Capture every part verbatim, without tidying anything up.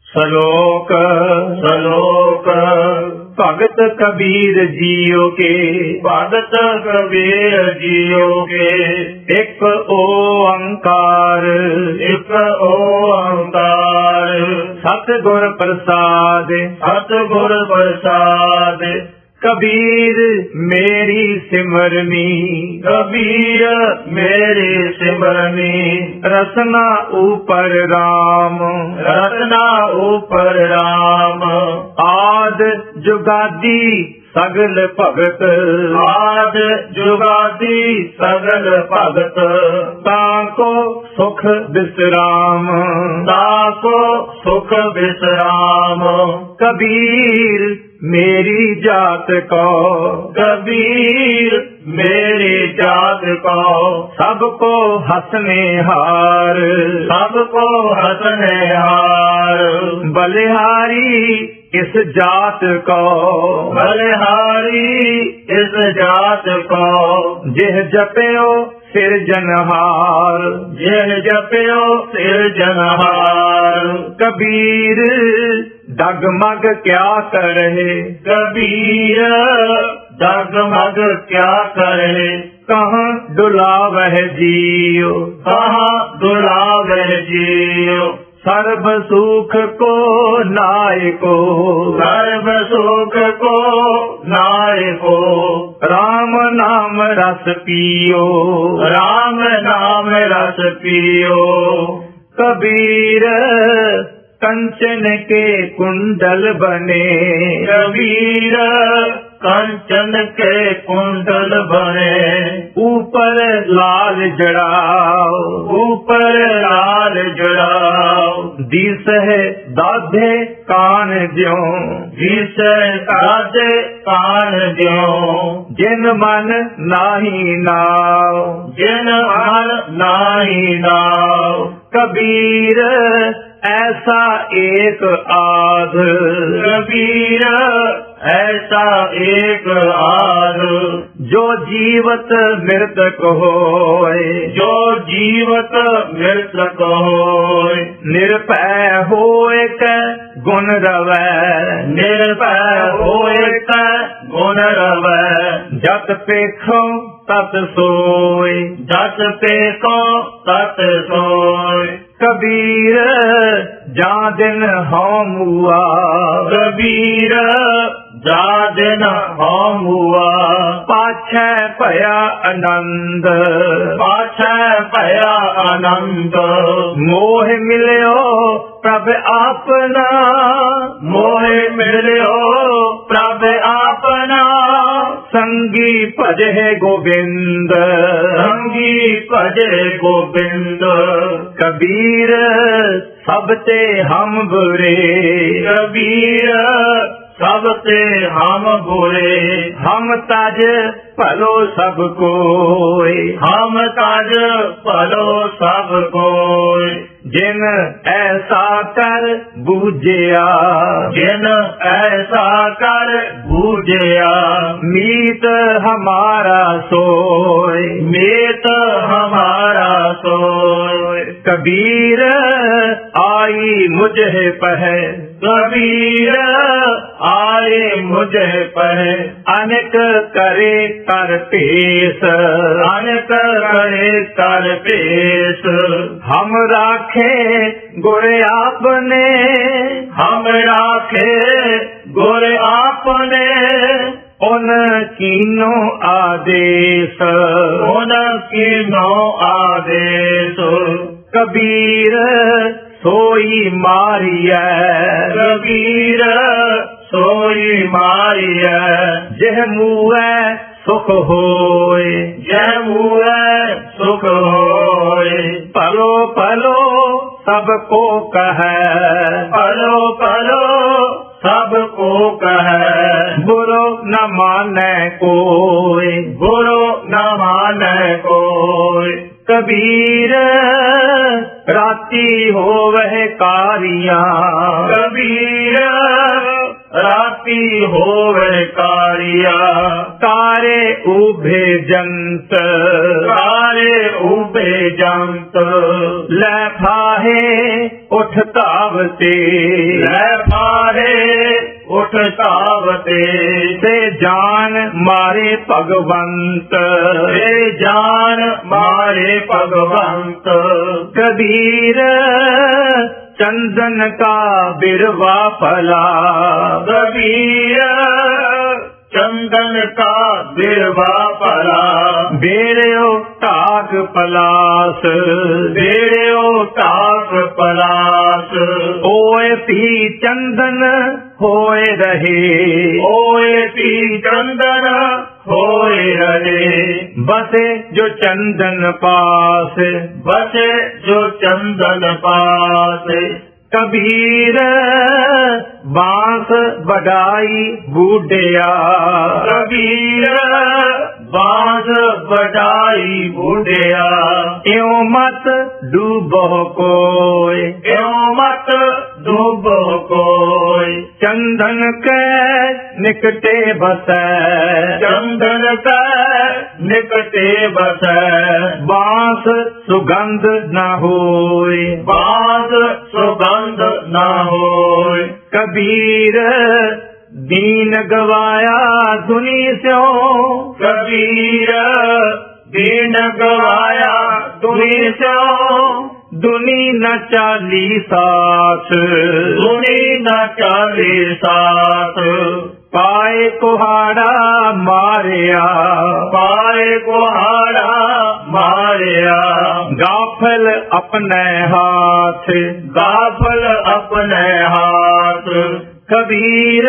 सलोक सलोक भगत कबीर जियो के, भगत कबीर जियो के, एक ओंकार एक ओंकार, सतगुर प्रसाद सतगुर प्रसाद, कबीर मेरी सिमरनी, कबीर मेरी सिमरनी, रसना ऊपर राम रत्ना ऊपर राम, आद जुगादी सगल भगत, आद जुगादी सगल भगत, ताको सुख विश्राम, ताको सुख विश्राम, कबीर मेरी जात को, कबीर मेरी जात को, सबको हंसने हार, सबको हंसने हार, बलिहारी इस जात को, बलिहारी इस जात को, जिह जप्यो सिरजनहार, जिन जप्यो सिरजनहार, कबीर डगमग क्या करे, कबीर डगमग क्या करे, कहाँ डुलावह जियो, कहाँ डुलावह जियो, सर्व सुख को नाय को, सर्व सुख को नाय को, राम नाम रस पियो, राम नाम रस पियो, कबीर कंचन के कुंडल बने, कबीर कंचन के कुंडल बने, ऊपर लाल जड़ाओ, ऊपर लाल जड़ाओ, दिस है दाधे कान ज्यों, जिस दादे कान ज्यों, जिन मन नाही नाव, जिन मन नाही नाव, कबीर ऐसा एक आध, कबीर ऐसा एक आध, जो जीवत मृतक होए, जो जीवत मृतक होय, निरपै होए कै गुण रवै, निर्भय होय कै गुण रवै, जत पेखो तत सोए, जत पेको तत सोय, कबीर जा दिन होम हुआ, कबीर जा दिन होम हुआ, पाछै भया आनंद, पाछै भया आनंद, मोह मिलियो प्रभ आपना, मोह मिलियो प्रभ आपना, संगी भजे गोविंद, संगी भजे गोविंद, कबीर सब ते हम बुरे, कबीर सब ते हम बुरे, हम तज भलो सब कोय, हम तज भलो सब कोय, जिन ऐसा कर बूझिया, जिन ऐसा कर बूझिया, मीत हमारा सोय, मीत हमारा सोय, कबीर आई मुझे पह, कबीर आए मुझे पर, अनेक करे कर पेश, अनेक करे कर पेश, हम राखे गुर आपने, हम राखे गुर आपने, उन कीनो आदेश, उन कीनो आदेश, कबीर सोई मारिया, कबीर सोई मारिया, जह मुए सुख होए, जय मुए सुख होए, पलो पलो सबको कहे, पलो पलो सबको कहे, बुरो न माने कोई, बुरो न माने कोई, कबीर राती हो वह कारियां, कबीर ਰਾਤੀ ਹੋਵੇ ਕਾਰੀਆ ਤਾਰੇ ਉਭੇ ਜੰਤ ਸਾਰੇ ਉਬੇ ਜੰਤ ਲੈ ਫਾਹੇ ਉਠ ਧਾਵਤੇ ਲੈ ਫਾਰੇ ਉਠ ਧਾਵਤੇ ਤੇ ਜਾਨ ਮਾਰੇ ਭਗਵੰਤ ਤੇ ਜਾਨ ਮਾਰੇ ਭਗਵੰਤ ਕਬੀਰ ਚੰਦਨ ਕਾ ਬਿਰਵਾ ਫਲਾ ਕਬੀਰ ਚੰਦਨ ਕਾ ਬਿਰਵਾ ਭਲਾ ਬੇੜਿਓ ਢਾਕ ਪਲਾਸ ਬੇੜਿਓ ਢਾਕ ਪਲਾਸ ਓਏ ਪੀ ਚੰਦਨ ਹੋਏ ਰਹੇ ਓਏ ਪੀ ਚੰਦਨ ਹੋਏ ਰਹੇ ਬਸੇ ਜੋ ਚੰਦਨ ਪਾਸ ਬਸੇ ਜੋ ਚੰਦਨ ਪਾਸ ਕਬੀਰ ਬਾਂਸ ਵਡਾਈ ਬੂਢਿਆ ਕਬੀਰ ਬਾਂਸ ਵਡਾਈ ਬੁਢਿਆ ਇਉ ਮਤ ਡੂਬੋ ਕੋਇ ਇਉ ਮਤ ਡੂਬੋ ਕੋਇ ਚੰਦਨ ਕੈ ਨਿਕਟੇ ਬਸੈ ਚੰਦਨ ਕੈ ਨਿਕਟੇ ਬਸੈ ਬਾਂਸ ਸੁਗੰਧ ਨਾ ਹੋਇ ਬਾਂਸ ਸੁਗੰਧ ਨਾ ਹੋਇ ਕਬੀਰ ਦੀਨ ਗਵਾਇਆ ਦੁਨੀ ਸਿਓ ਕਬੀਰ ਦੀਨ ਗਵਾਇਆ ਦੁਨੀ ਸਿਓ ਦੁਨੀ ਨ ਚਾਲੀ ਸਾਥ ਦੁਨੀ ਨਾ ਚਾਲੇ ਸਾਥ ਪਾਏ ਕੁਹਾੜਾ ਮਾਰਿਆ ਪਾਏ ਕੁਹਾੜਾ ਮਾਰਿਆ ਗਾਫਲ ਆਪਣੇ ਹਾਥ ਗਾਫਲ ਆਪਣੇ ਹਾਥ ਕਬੀਰ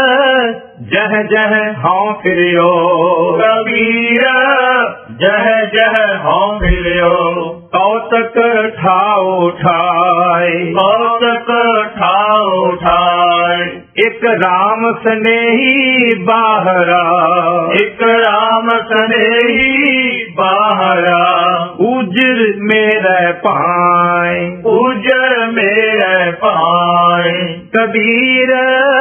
ਜਹ ਜਹ ਹਉ ਫਿਰਿਓ ਕਬੀਰ ਜਹ ਜਹ ਹਉ ਮਿਲਿਓ ਕੌਤਕ ਠਾਉ ਠਾਏ ਕੌਤਕ ਠਾਉ ਠਾਇ ਇੱਕ ਰਾਮ ਸਨੇਹੀ ਬਾਹਰਾ ਇੱਕ ਰਾਮ ਸਨੇਹੀ ਬਾਹਰਾ ਉਜਰ ਮੇਰੇ ਪਾਏ ਉਜਰ ਮੇਰੇ ਪਾਏ ਕਬੀਰ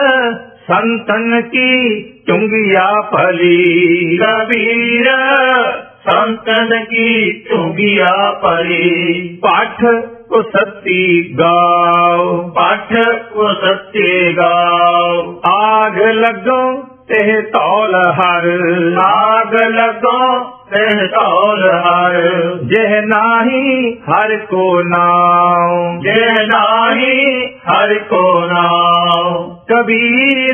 ਸੰਤਨ ਕੀ ਚੁੰਗਿਆ ਫਲੀ ਕਬੀਰ ਸੰਤਨ ਕੀ ਝੁੰਗਿਆ ਪਰੀ ਪਾਠ ਕੋ ਸੱਤੀ ਗਾਓ ਪਾਠ ਕੋ ਸੱਚੇ ਗਾਓ ਆਗ ਲੱਗੋ ਤੇ ਧੌਲ ਹਰ ਆਗ ਲੱਗੋ ਤੇ ਧੌਲ ਹਰ ਜਿਹ ਨਾਹੀ ਹਰ ਕੋ ਨਾਮ ਜੇ ਨਾਹੀ ਹਰਿ ਕੋ ਨਾਮ ਕਬੀਰ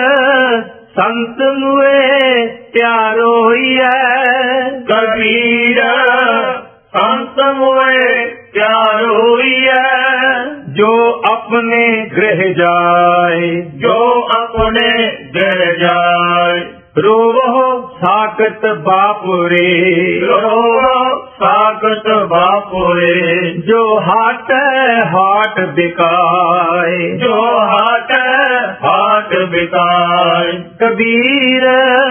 ਸੰਤ ਮੁਏ ਪਿਆਰੋ ਹੋਈਐ ਕਬੀਰ ਸੰਤ ਮੋਏ ਪਿਆਰ ਹੋਈਐ ਜੋ ਆਪਣੇ ਗ੍ਰਹਿ ਜਾਏ ਜੋ ਆਪਣੇ ਦਿਲ ਜਾਏ ਰੋਵੋ ਸਾਕਤ ਬਾਪੁਰੇ ਰੋ ਸਾਖਤ ਬਾਪੋਏ ਜੋ ਹਾਟ ਹਾਟ ਬਿਕਾਏ ਜੋ ਹਾਟ ਹਾਟ ਬਿਕਾਏ ਕਬੀਰ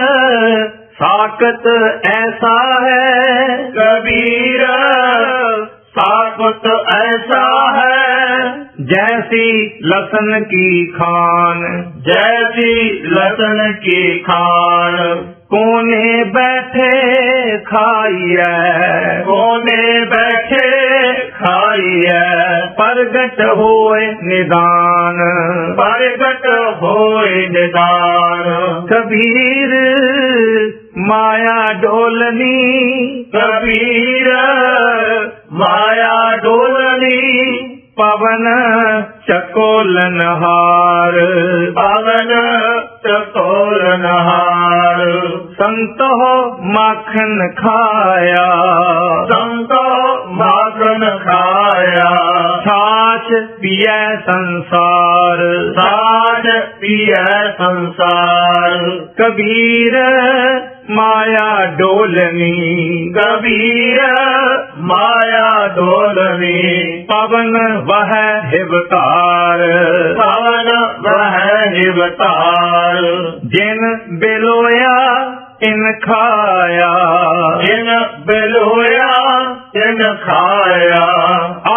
ਸਾਕਤ ਐਸਾ ਹੈ ਕਬੀਰ ਸਾਖਤ ਐਸਾ ਹੈ जैसी लसन की खान जैसी लसन की खान कोने बैठे खाइए कोने बैठे खाइए प्रगट होए निदान प्रगट होए निदान कबीर माया डोलनी कबीर माया डोलनी पवन चकोलन हार पवन चकोलन हार संतो माखन खाया संतो माखन खाया छाछ पिए संसार साथ पिए संसार कबीर माया डोलनी कबीर माया डोलनी पवन वह हिवतार पवन वह निवतार जिन बिलोया इन खाया इन बिलोया इन खाया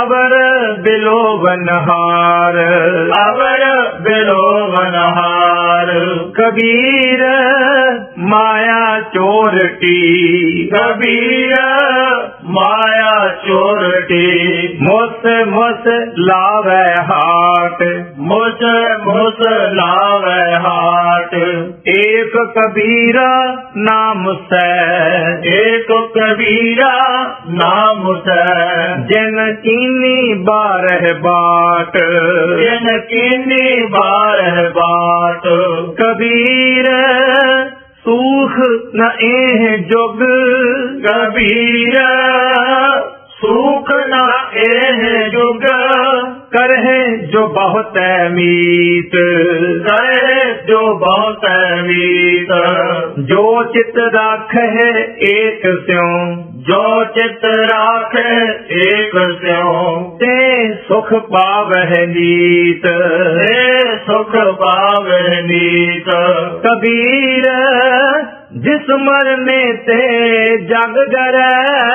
अवर बिलोवन हार अवर बिलोवन हार कबीर माया चोरटी, कबीर माया चोरटी, मुस मुस लावे हाट, मुस मुस लावे हाट। एक कबीरा नाम से, एक कबीरा नाम से, जिन कीनी बारह बाट, जिन कीनी बारह बाट। कबीर सूख न एह जुग, कबीर सुख न एह जुग, करहे जो बहुत मीत, करे जो बहुत मीत। जो चित राखे एक स्यों, जो चित राखे एक स्यों, ते सुख पावह नीत, ते सुख पावे नीत। कबीर जिस मरने ते जग डरै,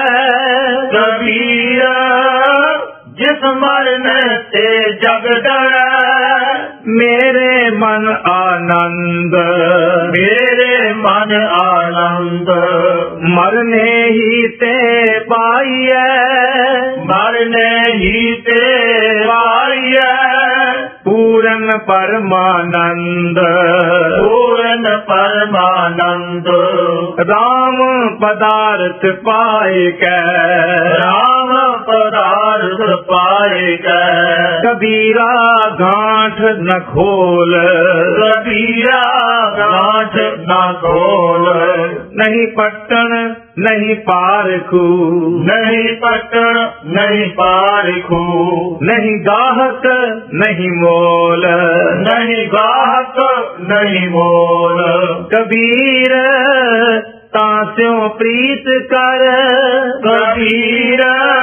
कबीर जिस मरने ते जग डरै। मेरे मन आनंद, मेरे मन आनंद, मरने ही ते पाइए, मरने ही ते पाइए। पूरन परमानंद, पूर्ण परमानंद, राम पदार्थ पाए कै, राम पदार्थ पाए कै। कबीरा गांठ न खोल, कबीरा गांठ न खोल, नहीं पट्टन नहीं पारखू, नहीं पटन नहीं पारखू, नहीं गाहक नहीं मोल, नहीं गाहक नहीं मोल। कबीर तास्यों प्रीत कर, कबीर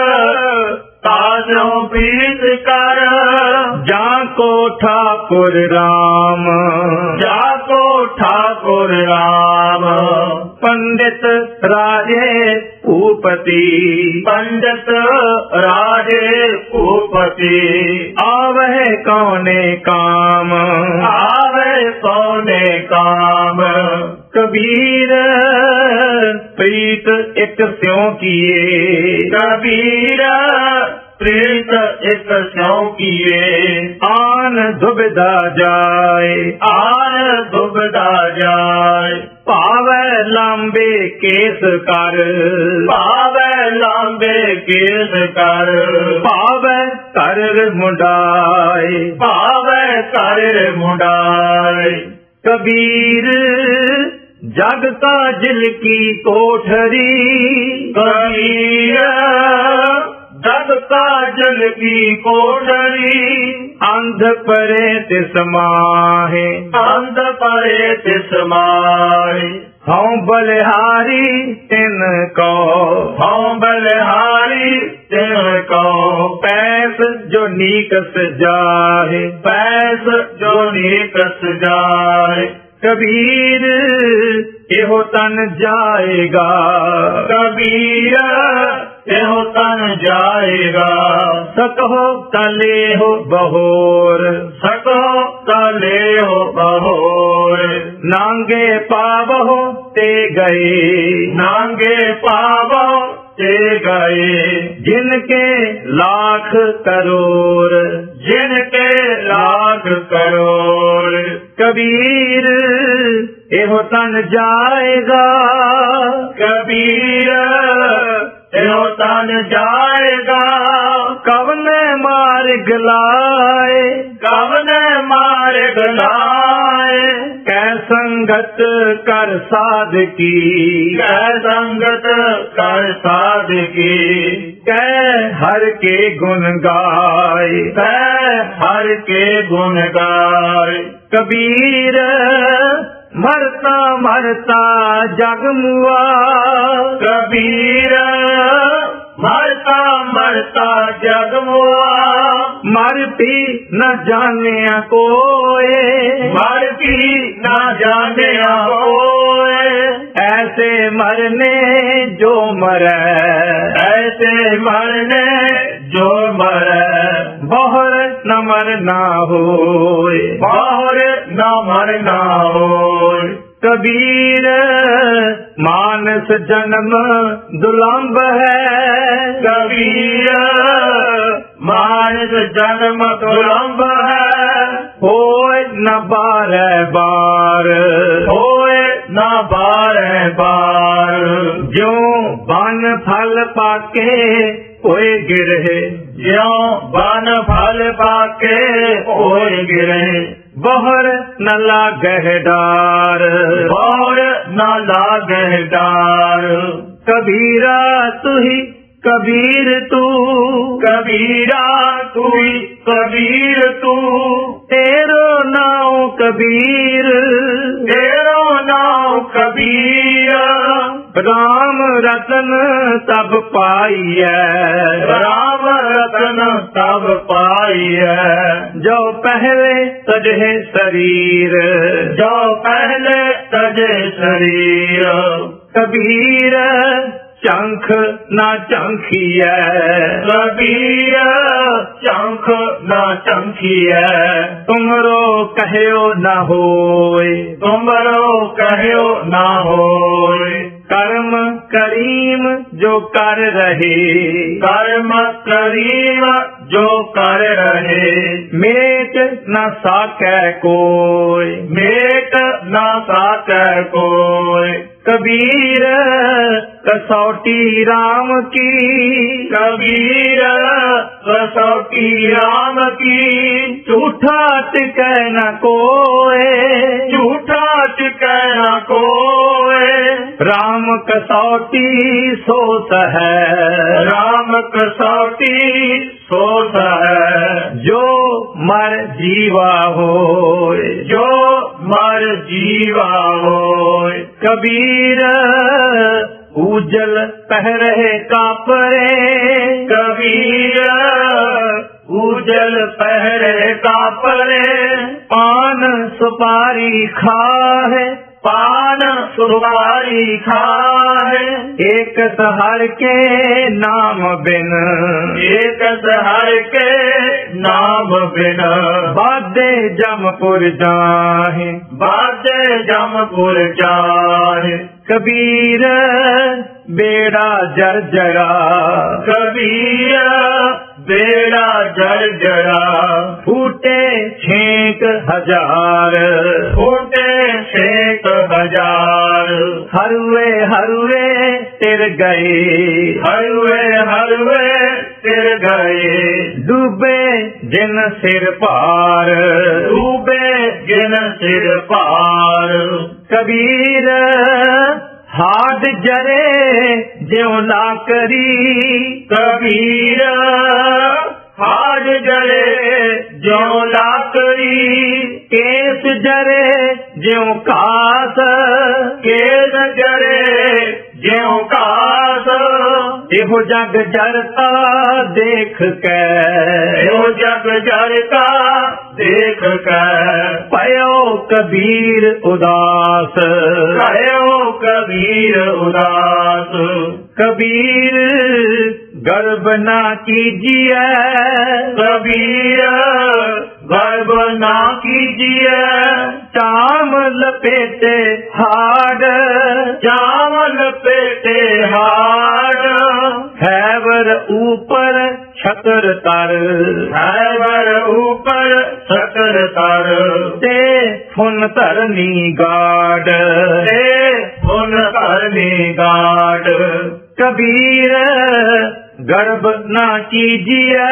ताजों प्रीत कर, जाको ठाकुर राम, जाको ठाकुर राम। पंडित राजे भूपति, पंडित राजे भूपति, आवह कौने काम, आवे कौने काम। कबीर प्रीत एक स्यों किए, कबीर प्रीत एक स्यों किए, आन दुविधा जाए, आन दुविधा जाए। पावै लांबे केस कर, पावे लांबे केस कर, पावै कर मुंडाए, पावे कर मुंडाए। कबीर जग का जिल की कोठरी, कबीर जग का जल की कोठरी, अंध परे तिस माहे, अंध परे तिस माहे। हूँ बलिहारी तिन को, हूँ बलिहारी तिन को, पैस जो नीकस जाहे, पैस जो नीकस जाए। कबीर एहो तन जाएगा, कबीर एहो तन जाएगा। सकहो तले हो बहोर, सको तले हो बहोर, नांगे पावहो ते गए, नांगे पावो ते गए। जिनके लाख करोड़, जिनके लाख करोड़। कबीर एहो तन जाएगा, कबीर एहो तन जाएगा। कवन मार्ग लाए, कवन मार्ग लाए, कै संगत कर साधकी, कै संगत कर साधकी। कै हर के गुण गाए, कै हर के गुण गाए। कबीर मरता मरता जग मुआ, कबीर मरता मरता जग मुआ। मर भी न जाने कोए, मर भी न जाने कोए। ऐसे मरने जो मरे, ऐसे मरने जो मरे। बहुर न मरना होय, बाहर न मरना होय। कबीर मानस जन्म दुलंभ है, कबीर मानस जन्म दुलंभ है, होय न बारह बार, होय न बारह बार। ज्यों बन फल पाके होए गिरे, ज्यों बन फल पाके होए गिरे, बहर न लागह डार, बाहर न लागह डार। कबीरा तू ही कबीर तू, कबीरा तू ही कबीर तू, तेरो नाम कबीर, तेरो नाम कबीर। राम रतन तब पाइय, राम रतन तब पाइय, जो पहले तजहे शरीर, जो पहले तजे शरीर। कबीर चंख न चंखिय, कबीर चंख न चंखिय, तुमरो कहयो न होय, तुमरो कहयो न होय। कर्म करीम जो कर रहे, कर्म करीम जो कर रहे, मेट न साकै कोय, मेट न साकै कोय। कबीर कसौटी राम की, कबीर कसौटी राम की, झूठा टिकै न कोय, झूठा टिकै न कोय। राम कसौटी सोत है, राम कसौटी सोत है, जो मर जीवा होय, जो मर जीवा होय। कबीर उजल पहरे कापरे, कबीर उजल पहरे कापरे, पान सुपारी खाए, पान सुपारी खाए। एक सहर के नाम बिन, एक सहर के नाम बिन, बादे जमपुर जाहे, बादे जमपुर जाहे। कबीर बेड़ा जर्जरा, कबीर बेड़ा जर्जरा, फूटे छेक हजार, फूटे छेक हजार। हरुए हरुए तिर गए, हरुए हरुए तिर गए, डूबे जिन सिर पार, डूबे जिन सिर पार। कबीर हाड जरे ज्यों लाकरी, कबीर हाड जरे ज्यों लाकरी, केस जरे ज्यों कास, केस जरे ज्यों कास। एहो जग जरता देख के, एहो जग जरता देख कर, पयो कबीर उदास, भयो कबीर उदास। कबीर गर्व ना कीजिए, कबीर गर्व ना कीजिए, चाम लपेटे हाड, चावल पेटे हाड। हैवर ऊपर छतर तर, हैवर ऊपर छतर तर, ते फुन तरनी गाड, ते फुन करनी गाड। कबीर गर्व ना कीजिए,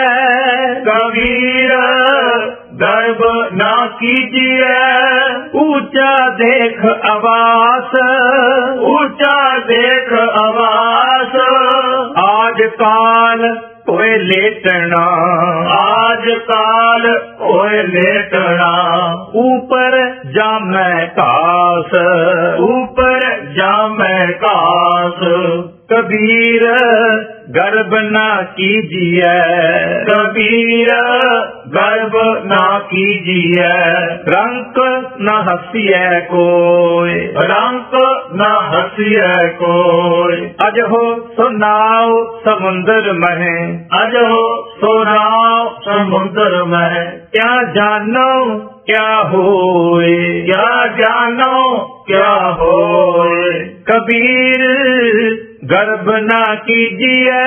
कबीर गर्व ना कीजिए, ऊंचा देख आवास, ऊंचा देख आवास। आज काल कोई लेटना, आज काल कोई लेटना, ऊपर जामै कास, ऊपर जामै कास। कबीर गर्व ना कीजिए, कबीर गर्भ ना कीजिए, रंक न हसिए कोय, रंक न हसिए कोय। अजहो सुनाओ समुंदर महे, अजहो सोनाओ समुद्र में, क्या जानो क्या होए, क्या जानो क्या होए। कबीर गर्भ ना कीजिए,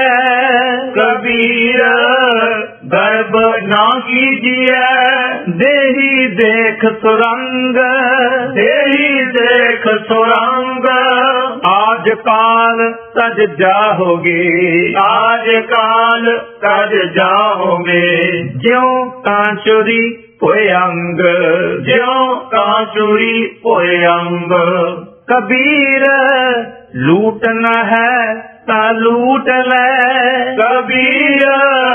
कबीर गर्भ ना कीजिए, देही देख सुरंग, तेरी देख सुरंग। आज काल तज जाओगे, आज काल तज जाओगे, ज्यों कांचुरी पोए अंग, ज्यों कांचुरी पोए अंग। कबीर लूटना है ता लूट ले, कबीर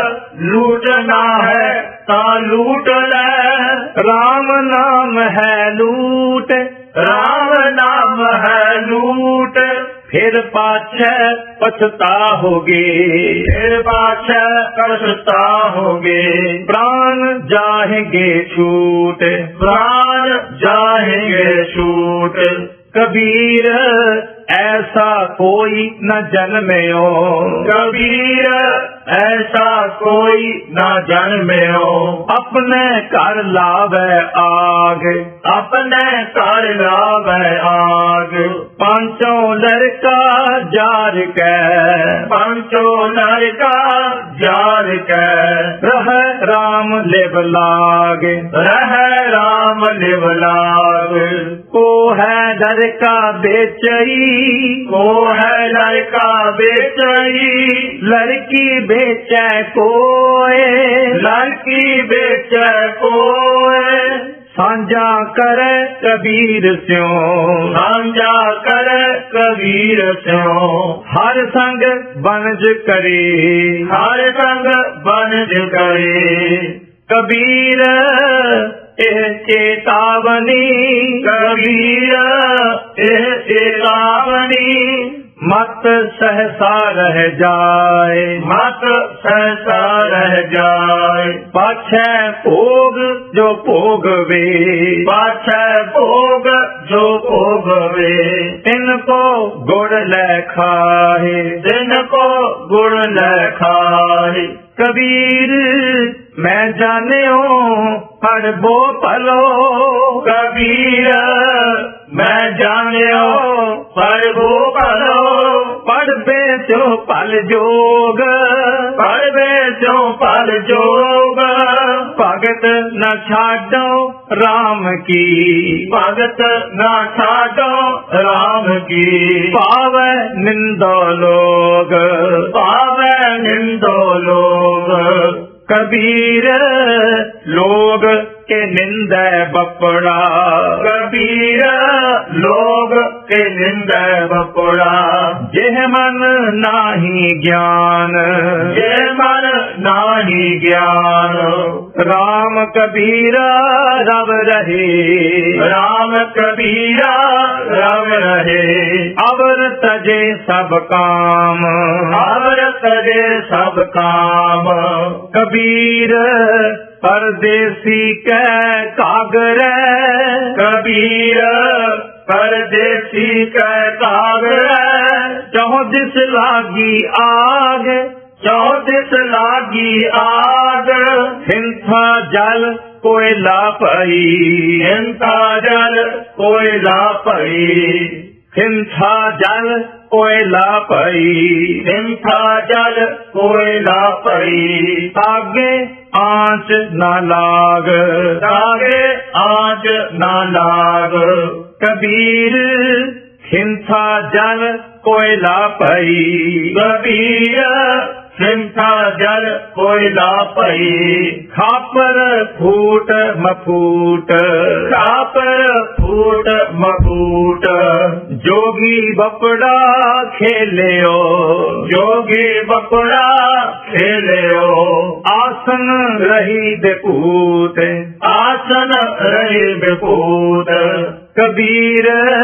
लूटना है ता लूट ले, राम नाम है लूट, राम नाम है लूट। फिर पाछे पछताओगे, फिर पाछे पछताओगे, प्राण जाएंगे छूट, प्राण जाएंगे छूट। कबीर ऐसा कोई न जन्म्यो, कबीर ऐसा कोई न जन्म्यो, अपने कर लावे आग, अपने कर लावे आग। पांचों लड़का जार के, पंचो लड़का जार के, रह राम लिव लाग, रह राम लिव लाग। को है लड़का बेचई, को है लड़का बेचई, लड़की बेचे कोय, लड़की बेचे कोय। साझा करे कबीर स्यों, साझा कर कबीर स्यों, हर संग बनज करे, हर संग बनज करे। कबीर एह चेतावनी, कबीर एह चेतावनी, मत सहसा रह जाए, मत सहसा रह जाए। पाछे भोग जो भोगवे, पाछे भोग जो भोगवे, इनको गुड़ ले खाए, जिनको गुण न खाए। कबीर मैं जानियो हर बो पलो, कबीर मैं जानियो पर वो पलो, पढ़ बेचो पल जोग, पर बेचो पल जोग। भगत न छाडो राम की, भगत न छाडो राम की, पावे निंदो लोग, पावे निंदो लोग। कबीर लोग के निंदे बपड़ा, कबीर लोग के निंदा बपड़ा, जेह मन नाही ज्ञान, ये मन नाही ज्ञान। राम कबीरा रव रहे, राम कबीरा रव रहे, अवर तजे सब काम, अवर तजे सब काम। कबीर परदेसी के कागर, कबीर परदेसी के कागर, चौदिस लागी आग, चौदिस लागी आग, हिंसा जल कोयला पई, हिंसा जल कोयला पई, हिंसा जल कोयला पई, हिंसा जल कोयला पई, आगे आंच न लाग, आगे आंच न लाग। कबीर हिंसा जल कोयला पई, कबीर हिंसा जल कोयला पई, खापर फूट मफूट, खापर फूट मफूट, जोगी बपड़ा खेलियो, जोगी बपड़ा खेलियो, आसन रही बेपूत, आसन रही बेपूत। कबीर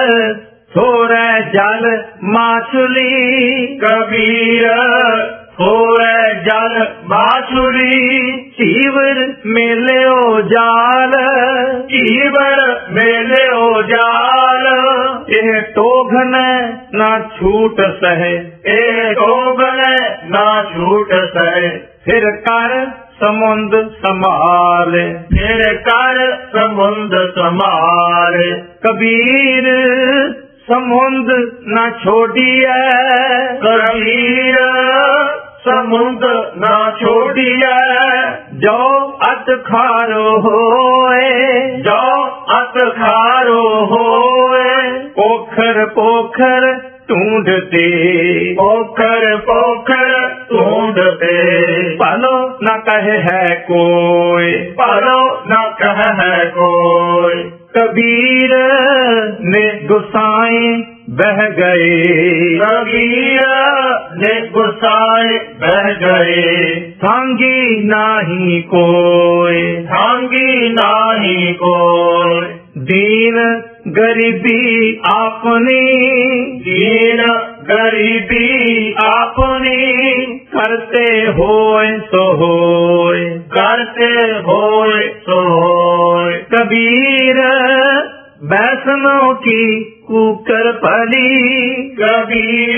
थोड़े जल माछुली, कबीर होए जल बाछुरी, ਚੀਵਰ ਮੇਲਿਓ ਜਾਲ, ਚੀਵਰ ਮੇਲਿਓ ਜਾਲ, ਇਹ ਟੋਘਨ ਨਾ ਛੂਟ ਸਹੇ, ਇਹ ਟੋਘਨ ਨਾ ਛੂਟ ਸਹੇ, ਫਿਰ ਕਰ ਸਮੁੰਦ ਸੰਭਾਲ, ਫਿਰ ਕਰ ਸਮੁੰਦ ਸੰਭਾਲ, ਕਬੀਰ ਸਮੁੰਦ ਨਾ ਛੋੜੀਐ, ਕਬੀਰ ਸਮੁੰਦ ਨਾ ਛੋੜੀਐ, ਜੋ ਅਤ ਖਾਰੋ ਹੋਏ, ਜੋ ਅਤ ਖਾਰੋ ਹੋਏ, ਪੋਖਰ ਪੋਖਰ ਢੂੰਡਤੇ, ਪੋਖਰ ਪੋਖਰ ਢੂੰਡਤੇ, ਭਲੋ ਨਾ ਕਹੇ ਹੈ ਕੋਈ, ਭਲੋ ਨਾ ਕਹੈ ਹੈ ਕੋਈ, ਕਬੀਰ ਨੇ ਗੁਸਾਈ ਬਹਿ ਗਏ, ਕਬੀਰ ਨੇ ਗੁਸਾਏ ਬਹਿ ਗਏ, ਸਾਂਗੀ ਨਾਹੀ ਕੋਈ, ਸਾਂਗੀ ਨਾਹੀ ਕੋਈ, ਦੀਨ ਗਰੀਬੀ ਆਪਣੀ, ਦੀਨ ਗਰੀਬੀ ਆਪਣੀ, ਕਰਤੇ ਹੋਏ ਸੋ ਹੋਏ, ਕਰਤੇ ਹੋਏ ਸੋ ਹੋਏ, ਕਬੀਰ ਵੈਸਨੋं की कुकर पली, कबीर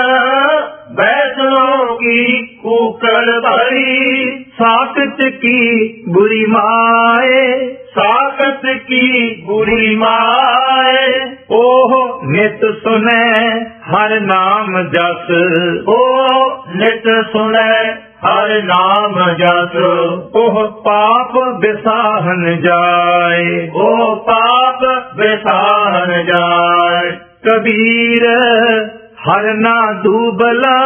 वैष्णव की कुकर भरी, साकत की बुरी माए, साकत की बुरी माए, ओह नित सुने हर नाम जस, ओ नित सुने हर नाम जस, ओह पाप बिसाहन जाए, ओ पाप बिसाहन जाए, कबीर हर ना दूबला,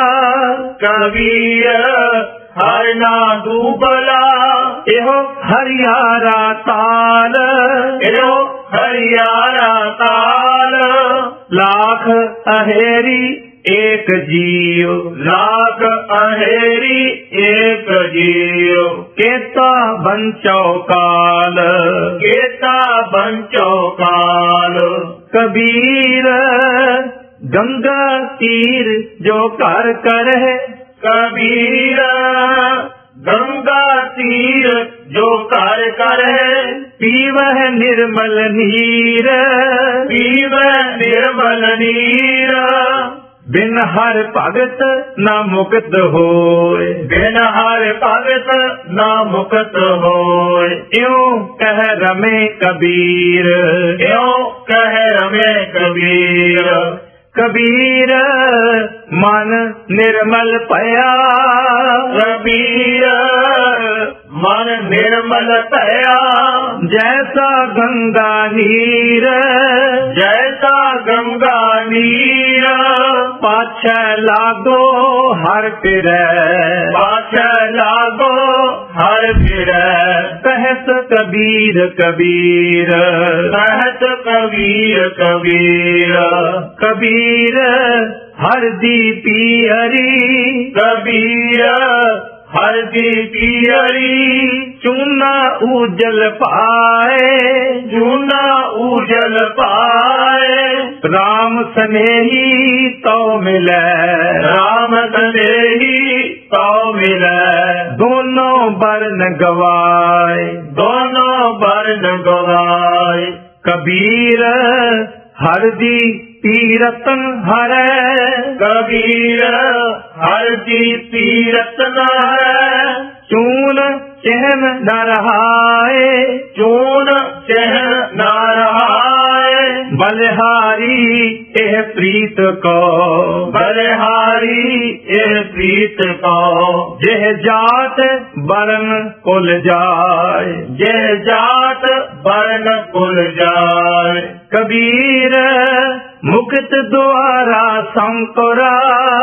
कबीर हर ना दूबला, एहो हरियारा ताल, एहो हरियारा ताल, लाख अहेरी एक जीव, लाख अहेरी एक जीव, केता बंचो काल, केता बंचो काल, कबीर गंगा तीर जो कर करे, कबीर गंगा तीर जो कर करे, पीवह निर्मल नीर, पीवह निर्मल नीर, बिन हर भगत न मुक्त होए, बिन हर भगत न मुक्त होए, इयों कह रमे कबीर, क्यों कह रमे कबीर, कबीर मन निर्मल पया, कबीर मन निर्मल तया, जैसा गंगा नीर, जैसा गंगा नीर, पाछे लागो हर फिरै, पाछ लागो हर फिरै, कहत कबीर कबीर, कहत कबीर कबीर, कबीर हर दी पियरी, कबीर हर दी पियरी, चूना उजल पाए, चूना उजल पाए, राम स्नेही तो मिले, राम स्नेही तो मिले, दोनों बरन गवाए, दोनों वर्ण गवाए, कबीर हर दी तीरतन हरै, कबीर हर दी तीरथ न है, चून चहन न रहाए, चून चहन न रहाए, बलिहारी एह प्रीत को, बलिहारी ए प्रीत को, जेह जात बरन कुल जाए, जे जात वर्ण कुल जाए, कबीर मुक्त द्वारा संकुरा,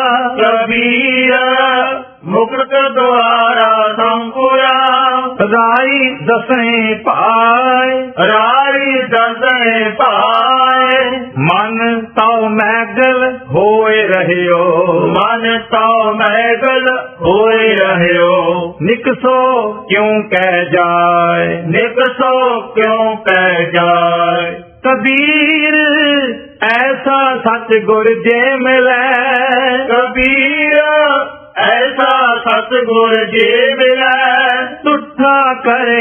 कबीर मुक्त द्वारा संकुरा, राई दसें पाए, राई दसें पाए, मन तव मैगल होए रहियो, मन तो मैगल होए रहियो, निकसो क्यों कह जाए, निकसो क्यों कह जाए, कबीर ऐसा सतगुर जे मिले, कबीर ऐसा सतगुर जे मिलै, तुठ करे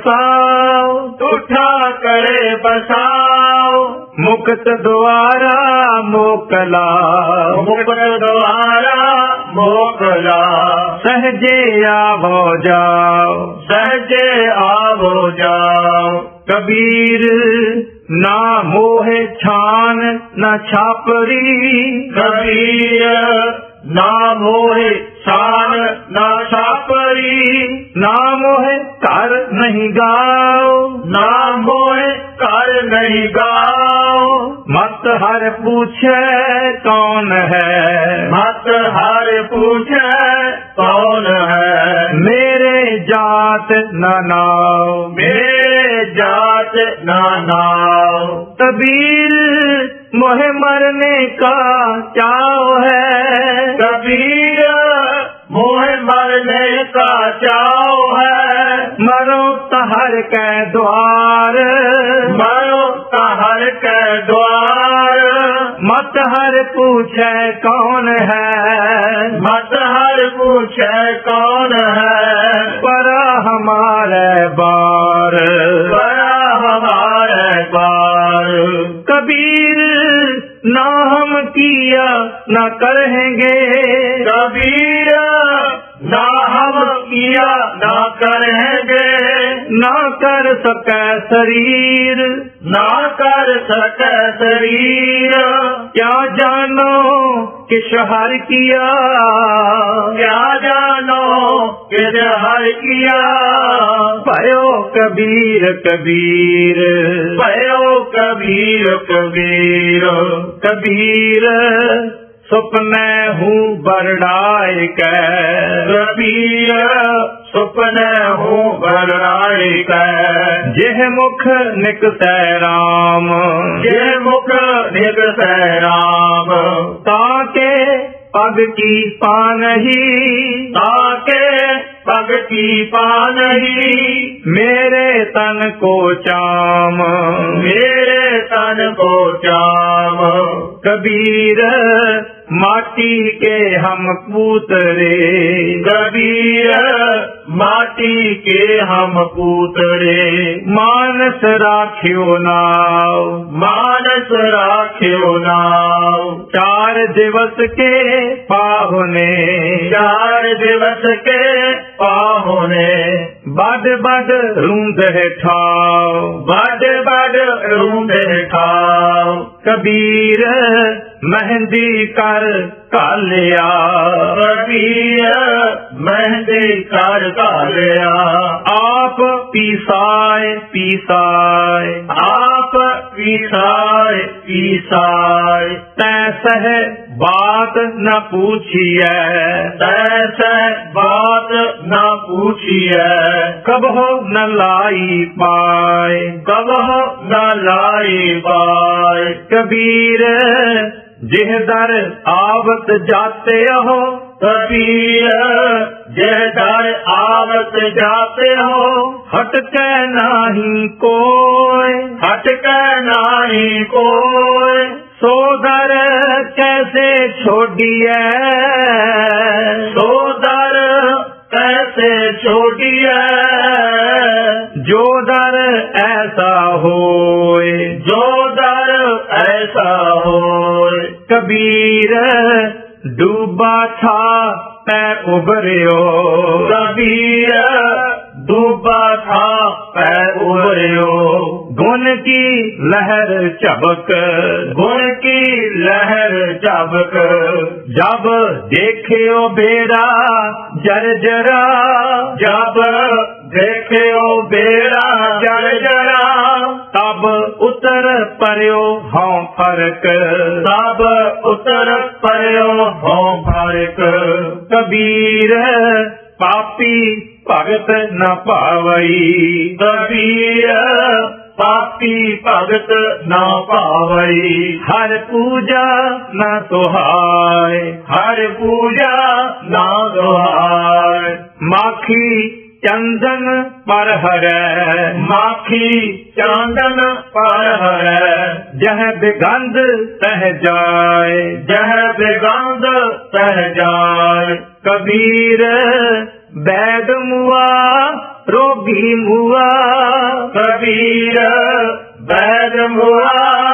पसाओ, ਝੂਠਾ ਕਰੇ ਬਸਾਓ, मुक्त द्वारा मोकला, ਮੁਕਤ ਦੁਆਰਾ ਮੋਕਲਾ, सहजे आवो जाओ। ਸਹਜੇ ਆਵੋ ਜਾਓ। कबीर ना मोहे छान न छापरी, ਕਬੀਰ ਨਾ ਮੋਹਿ ਸਾਨ ਨਾ ਛਾਪਰੀ, ना मोहे कर नहीं गाओ, ਨਾ ਮੋਹਿ ਕਰ ਨਹੀਂ ਗਾਓ। मत हर पूछे कौन है, ਮਤ ਹਰ ਪੁੱਛੈ ਕੌਣ ਹੈ, मेरे जात न नाओ। ਮੇਰੇ ਜਾਤ ਨਾ ਨਾਉ। कबीर मोहे मरने का चाव है, कबीर मोह मरने का चाव है, मरो तहर के द्वार, मरो तहर के द्वार। मत हर पूछे कौन है, मत हर पूछे कौन है, पर हमारे बार। बड़ा हमारे बार। कबीर ना हम किया न करेंगे, कबीर ना हम किया ना करेंगे, ना कर सके शरीर, ना कर सके शरीर। क्या जानो किस हर किया, क्या जानो किस हर किया, भयो कबीर कबीर, भयो कबीर कबीर। कबीर सुपने हूँ बरडाए के, कबीर सुपने हूँ बरड़ाई कै, जिह मुख निकटै राम, जे मुख निकटै राम। ताके पग की पानही, ताके पग की पानही, मेरे तन को चाम, मेरे तन को चाम। कबीर माटी के हम पूतरे, कबीर माटी के हम पूतरे, मानस राख्यो नाव, मानस राख्यो नाव। चार दिवस के पाहुने, चार दिवस के पाहुने, बड बड रूंद ठाओ, बड़ बड़ रूंदे खाओ। कबीर मेहंदी कर कालिया, कबीर मेहंदी कर कालिया, आप पीसाए पीसाए, आप पीसाए पीसाए। तैसह बात न पूछिए, तैसे बात न पूछिए, कब हो न लाई पाए, कब न लाई पाए। कबीर जिह दर आवत जाते हो, कबीर जे दर आवत जाते हो, हटके नाही कोई, हटके नाही कोई। सो दर कैसे छोड़िए, सो दर कैसे छोड़िए, जो दर ऐसा होए, जो दर ऐसा होए। कबीर डूबा था तै उबरियो, कबीर डूबा था पै उबरियो, गुण की लहर चबक, गुण की लहर चबक। जब देखियो बेड़ा जर्जरा, जब देखियो बेड़ा जर्जरा, तब उतर पर्यो हों फर्क, तब उतर पर्यो हो फर्क। कबीर पापी भगत न पावई, कबीर पापी भगत न पावई, हर पूजा न सुहाय, हर पूजा न दुहाय। माखी चंदन पर हरै, माखी चांदन पर है, जह बिगंध तह जाय, जह बिगंध तह जाय। कबीर बैद मुआ रोगी मुआ, कबीर वैद मुआ,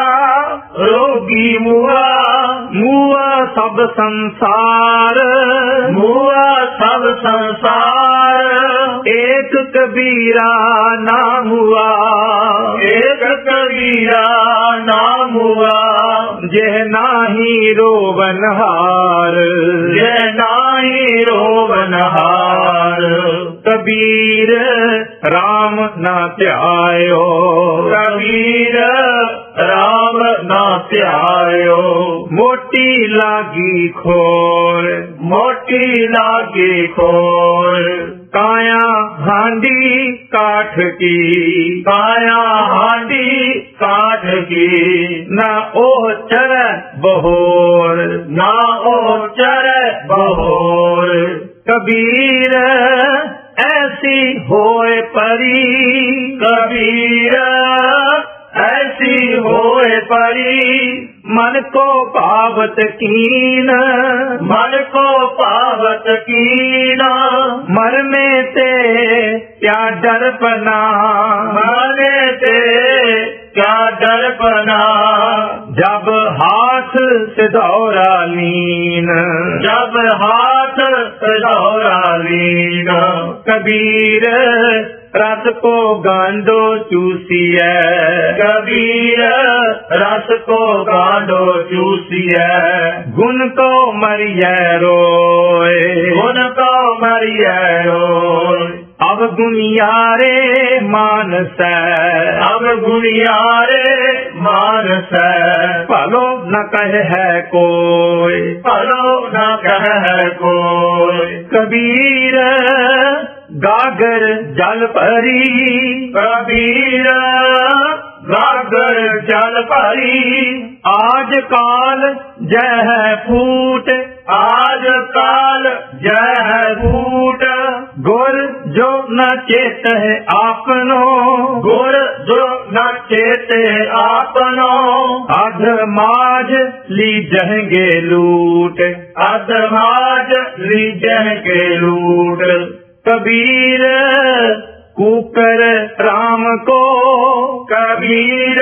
रोगी मुआ, मुआ सब संसार, मुआ सब संसार, एक कबीरा नाम हुआ, एक कबीरा नाम हुआ, जह नाही रोवनहार, जय नाहि रोवनहार, कबीर राम ना त्यायो, कबीर राम ना त्यायो, मोटी लागी खोर, मोटी लागी खोर, काया हांडी काठ की, काया हांडी काठ की, न ओ चर बहोर, ना ओ चर बहोर, कबीर ऐसी होए परी, कबीर ऐसी होए परी, मन को पावत कीन, मन को पावत कीना, मरने ते क्या डरपना, मरने ते क्या डरपना, जब हाथ से दौरा लीन, जब हाथ दौरा लीना, कबीर रस को गांडो चूसिए, कबीर रस को गांडो चूसिए, गुण को मरिए रोए, गुण को मरिए रोए, अब गुनियारे मानस, अब गुनियारे मानस, भलो न कहे है कोई, भलो न कह कोई, कबीर गागर जल भरी, कबीर गागर जल भरी, आज काल जह फूट, आज काल जह फूट, गुर जो न चेत है आपनो, गुर जो न चेते आपनो, अध माज ली जहंगे लूट, अधमाज लीजह के लूट, कबीर कुकर राम को, कबीर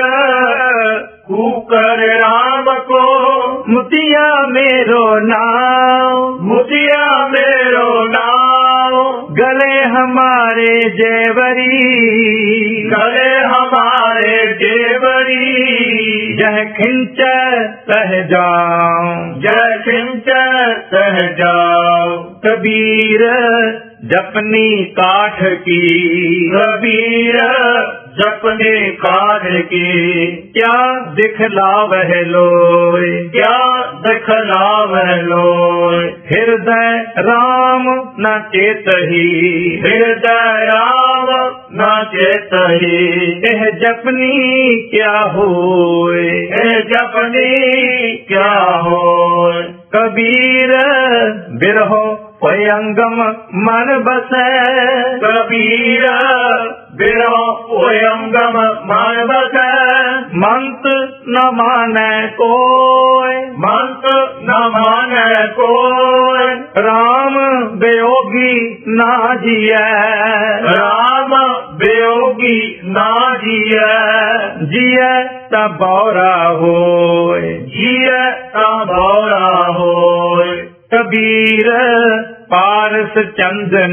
कुकर राम को, मुतिया मेरो नाव, मुतिया मेरो नाव, गले हमारे जेवरी, गले हमारे देवरी, जह खिंच सह जाऊं, जय खिंच सह जाओ, कबीर जपनी काठ की, कबीर जपने काठ की, क्या दिखलावह लोय, क्या दिखलाव लोय, हृदय राम न चेतही, हृदय राम न चेतही, यह जपनी क्या होय, ए जपनी क्या होय, कबीर बिरहो पयंगम मन बसै, कबीर बिरहो ओयंगम मान बसै, मंत न मानै कोय, मंत न मानै कोय, राम वियोगी ना जियै, राम वियोगी ना जियै, जियै त बौरा होय, जियै ता बौरा होय, कबीर पारस चंदन,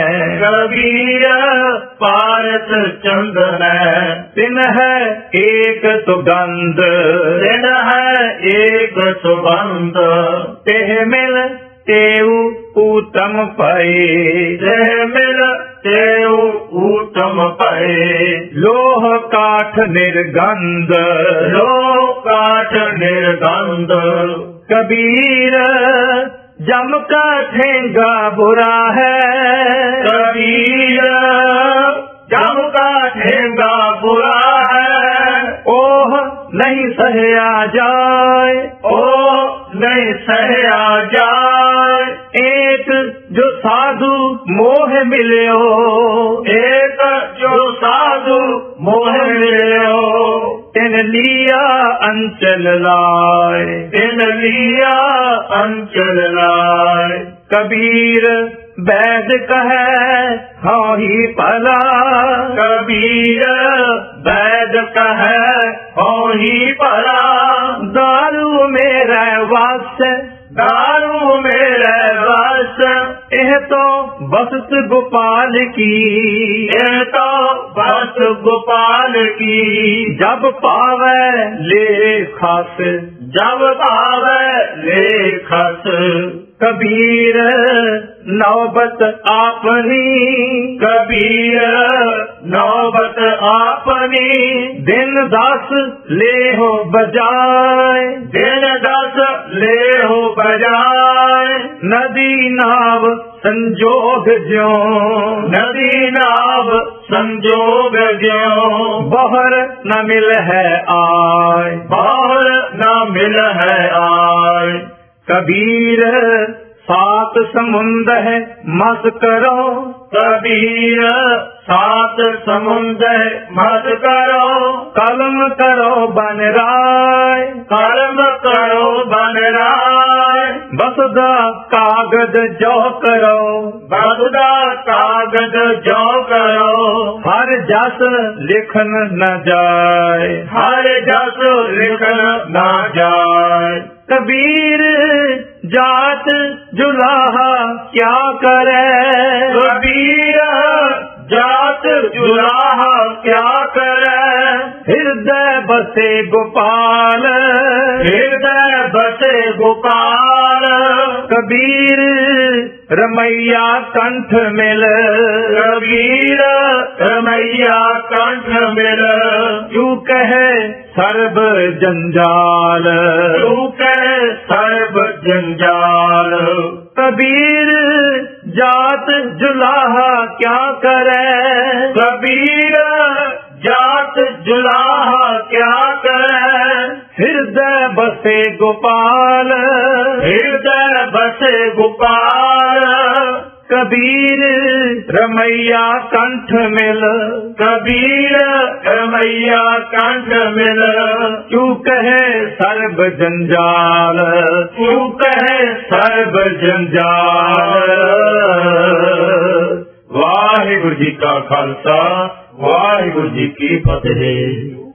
कबीर पारस चंदन, तिन है एक सुगंध, दिन है एक सुगंध, तेह मिल तेऊ उत्तम पए, देह मिल तेऊ उत्तम पए, लोह काठ निर्गंध, लो काठ निर्गंध, कबीर जम का ठेंगा बुरा है, कबीर जम का ठेंगा बुरा है, ओह नहीं सहया जाए, ओ नहीं सहया जाए, एक जो साधु मोह मिलियो, एक जो साधु मोह मिलियो, तिन लिया अंचल लाए, तिन लिया अंचल लाए, कबीर वैद कहे हाँ ही भला। कबीर वैद कहे हो ही भला। दारू मेरा वास, दारू मेरे बस, यह तो बसत गोपाल की। ये तो बस गोपाल की। जब पावे ले खास, जब पावे लेखस। कबीर नौबत आपनी। कबीर नौबत आपनी। दिन दास ले हो बजाए, दिन दस ले हो बजाए। नदी नाव संजोग ज्यों। नदी नाव संजोग ज्यों। बहर न मिल है आय, बाहर न मिल है आय। कबीर सात समुंद है मत करो। कबीर सात समुद्र मत करो। कलम करो बन राय, कर्म करो बन राय। बसदा कागज जो करो। बसदा कागज जो करो। हर जस लिखन न जाए, हर जस लिखन न जाए। कबीर जात जुलाहा क्या करे। कबीर जात जुलाहा क्या करे। हृदय बसे गोपाल, हृदय बसे गोपाल। कबीर रमैया कंठ मिल। कबीर रमैया कंठ मिल। यू कहे सर्ब जंजाल, तू कह सर्व जंजाल। कबीर जात जुलाहा क्या करे। कबीर जात जुलाहा क्या करे। हृदय बसे गोपाल, हृदय बसे गोपाल। कबीर रमैया कंठ मिल। कबीर रमैया कंठ मिल। क्यों कहे सर्ब जंजाल, तू कहे सर्व जंजाल। वाहिगुरु जी का खालसा, वाहिगुरु जी की फतेह।